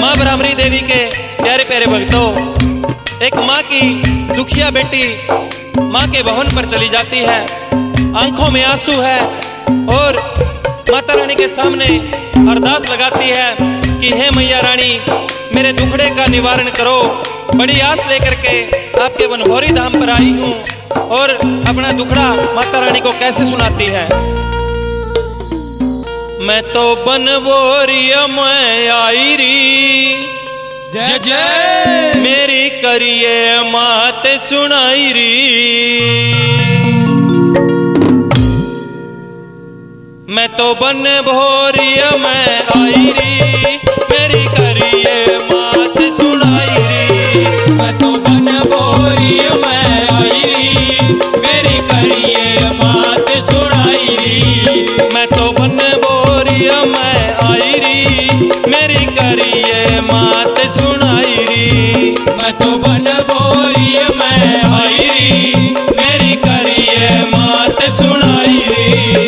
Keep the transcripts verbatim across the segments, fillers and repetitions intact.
माँ ब्राह्मणी देवी के प्यारे प्यारे भक्तों, एक माँ की दुखिया बेटी माँ के भवन पर चली जाती है, आंखों में आंसू है और माता रानी के सामने अरदास लगाती है कि हे मैया रानी, मेरे दुखड़े का निवारण करो। बड़ी आस लेकर के आपके बनभौरी धाम पर आई हूँ और अपना दुखड़ा माता रानी को कैसे सुनाती है। मैं तो बनभौरी मैं आई री, जय जय मेरी करिए मात सुनाई री। मैं तो बनभौरी मैं आई री, मेरी करिए मात सुनाई री। मैं तो बनभौरी मैं आई री, मेरी करिए मात सुनाई री। मैं तो बनभौरी मैं आई री, मेरी करिए मात सुनाई री। मैं तो बनभौरी मैं आई री, मेरी करिए मात सुनाई री।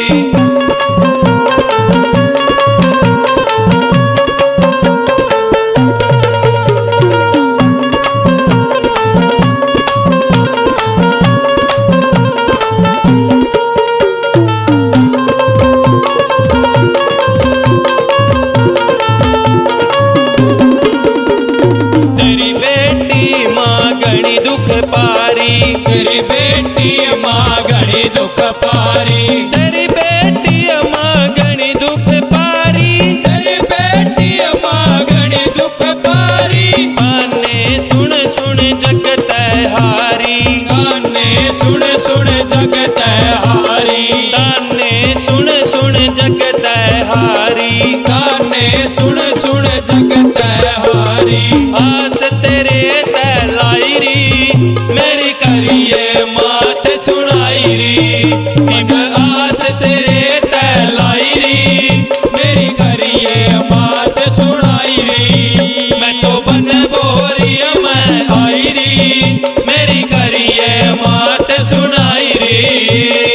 तेरी बेटी माँ घनी दुख पारी, तेरी बेटी माँ घनी दुख पारी, तेरी बेटी माँ घनी दुख पारी। आने सुन सुन जगत हारी, गाने सुन सुन जगत हारी, ताने सुन सुन जगत हारी, गाने सुन सुन जगत हारी। आस तेरे तलाई री, मेरी करिए मात सुनाई री। एक आस तेरे तलाई री, मेरी करिए मात सुनाई री। मैं तो बनभौरी मैं आई री, मेरी करिए मात सुनाई री।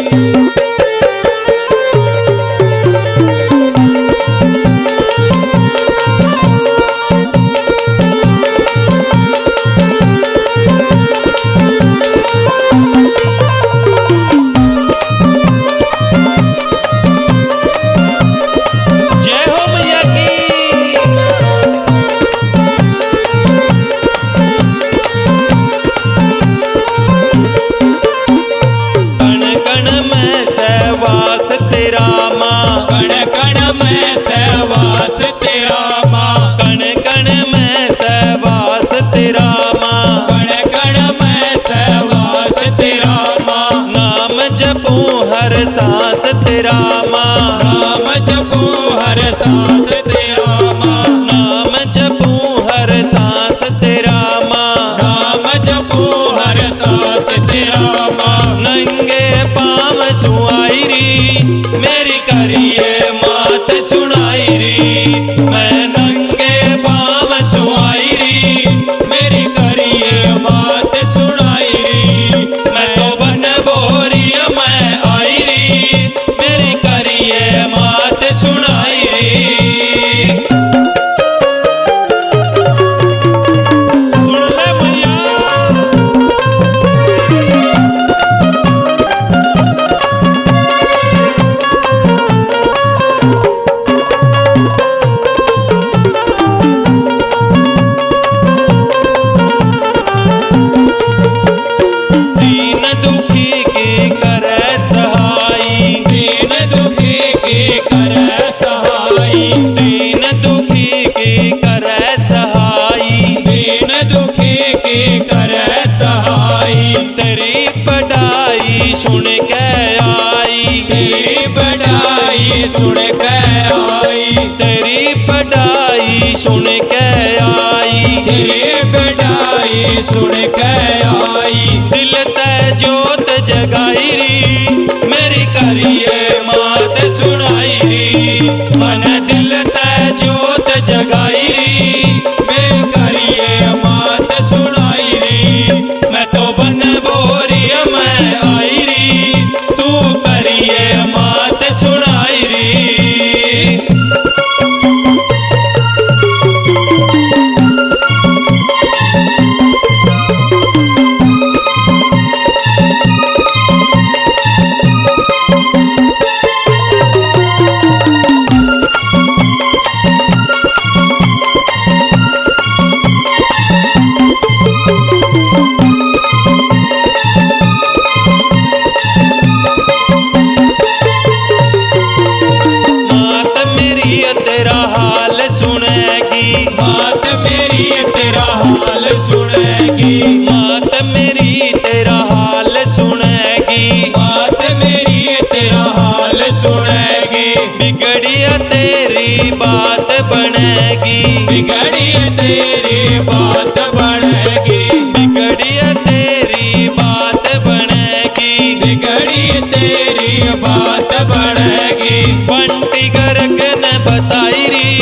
हर सांस तेरा माँ, नाम जपूं हर सांस तेरा माँ, नाम जपूं हर सांस तेरा माँ, नाम जपूं हर सांस तेरा माँ। नंगे पाँव सुआई री, मेरी करिए मात सुनाई री। मैं नंगे पाँव सुआई री, मेरी करिए मात सुनाई री। मैं तो बनभौरी मैं आई री, मेरी करिए मात सुनाई री। सुन ले मैया। दीन दुखी की करे सहाई, दीन दुखी की करे सहाई, दीन दुखी की करे सहाई, दीन दुखी की करे सहाई। तेरी पढ़ाई सुन के आई, तेरी बढ़ाई सुन के आई, तेरी पढ़ाई सुन के आई, तेरी बढ़ाई सुन के आई। दिल ते जोत जगाई री, मेरी करिए मात सुनाई री। मन दिल ते जोत जगाई री, मेरी करिए मात सुनाई री। मैं तो बनभौरी मैं आई री, तू करिए मात सुनाई री। बनेगी, बिगड़ी तेरी बात बनेगी, बिगड़ी तेरी बात बनेगी, बिगड़ी तेरी बात बनेगी। बंटी गर्ग ने बताई री,